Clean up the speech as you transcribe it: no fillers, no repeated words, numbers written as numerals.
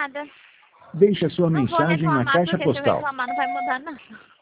nada. Deixe a sua Não vou mensagem na reclamar, caixa porque se eu postal. reclamar não vai mudar nada.